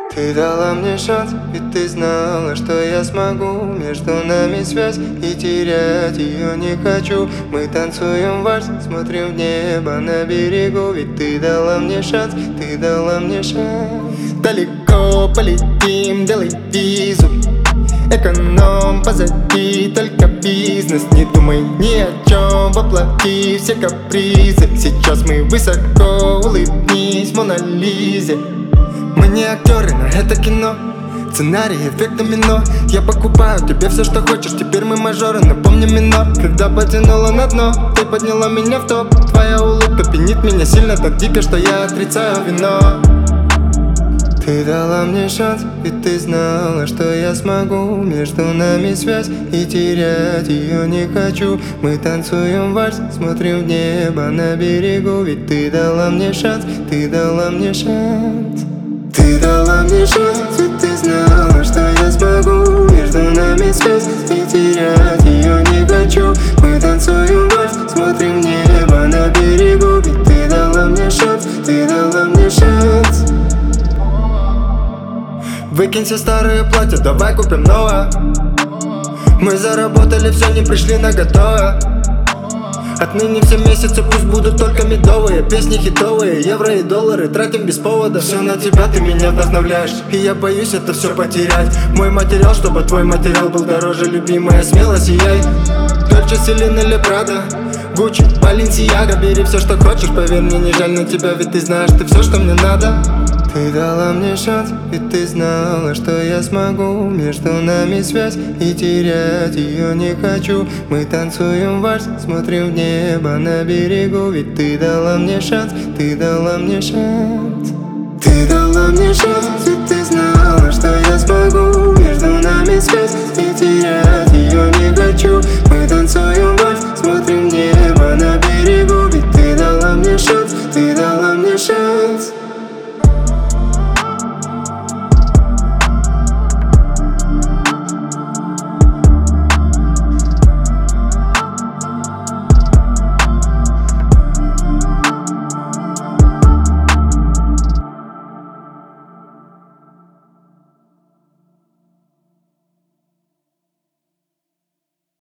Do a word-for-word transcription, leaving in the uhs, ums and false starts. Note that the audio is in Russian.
Ты дала мне шанс, ведь ты знала, что я смогу. Между нами связь, и терять ее не хочу. Мы танцуем вальс, смотрим в небо на берегу. Ведь ты дала мне шанс, ты дала мне шанс. Далеко полетим, делай визу. Эконом позади, только бизнес. Не думай ни о чем, воплоти все капризы. Сейчас мы высоко, улыбнись Мона Лизе. Мы не актеры, но это кино. Сценарий, эффект домино. Я покупаю тебе все, что хочешь. Теперь мы мажоры, но помни минор. Когда потянула на дно, ты подняла меня в топ. Твоя улыбка пьянит меня сильно, так дико, что я отрицаю вино. Ты дала мне шанс, ведь ты знала, что я смогу. Между нами связь, и терять ее не хочу. Мы танцуем вальс, смотрим в небо на берегу. Ведь ты дала мне шанс, ты дала мне шанс. Ты дала мне шанс, ведь ты знала, что я смогу. Между нами связь, и терять ее не хочу. Мы танцуем вальс, смотрим в небо на берегу. Ведь ты дала мне шанс, ты дала мне шанс. Выкинь все старые платья, давай купим новое. Мы заработали все, не пришли на готовое. Отныне все месяцы пусть будут только медовые. Песни хитовые, евро и доллары тратим без повода. Все на тебя, ты меня вдохновляешь, и я боюсь это все потерять. Мой материал, чтобы твой материал был дороже. Любимая, смело сияй. Дольче, Селин или Прада, Гуччи, Баленсиага. Бери все, что хочешь, поверь мне, не жаль на тебя. Ведь ты знаешь, ты все, что мне надо. Ты дала мне шанс, ведь ты знала, что я смогу. Между нами связь, и терять ее не хочу. Мы танцуем вальс, смотрим в небо на берегу. Ведь ты дала мне шанс, ты дала мне шанс. Ты дала